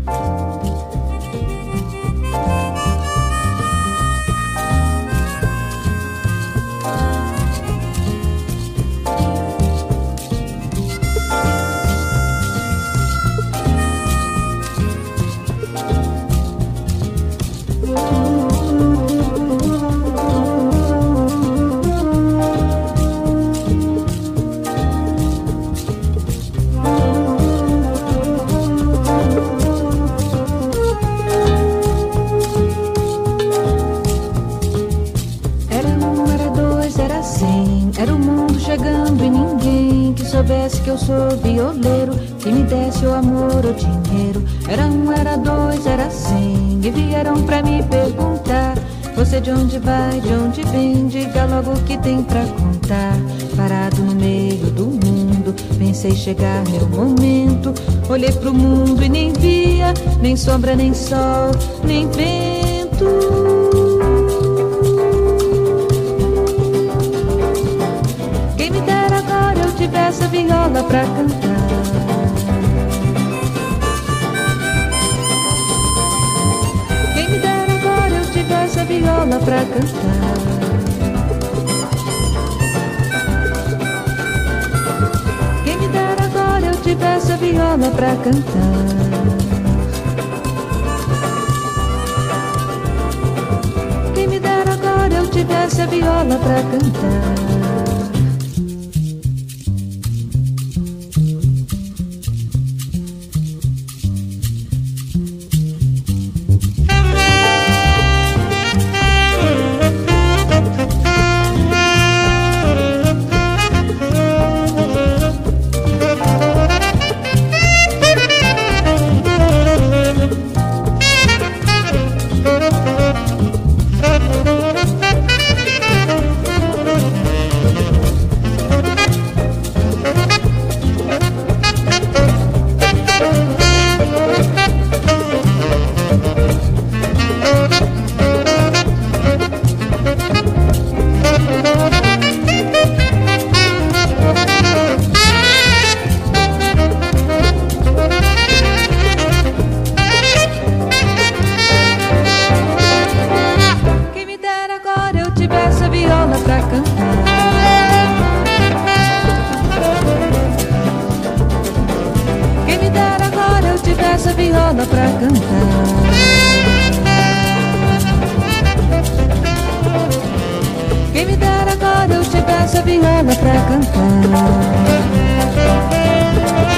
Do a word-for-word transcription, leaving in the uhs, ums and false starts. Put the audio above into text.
Soubesse que eu sou violeiro, que me desse o amor ou dinheiro. Era um, era dois, era cem, e vieram pra me perguntar: você de onde vai, de onde vem? Diga logo o que tem pra contar. Parado no meio do mundo, pensei chegar meu momento. Olhei pro mundo e nem via, nem sombra, nem sol, nem vento. Tivesse a viola pra cantar. Quem me dera agora eu tivesse a viola pra cantar. Quem me dera agora eu tivesse a viola pra cantar. Quem me dera agora eu tivesse a viola pra cantar. Quem me dera agora eu tivesse a viola pra cantar.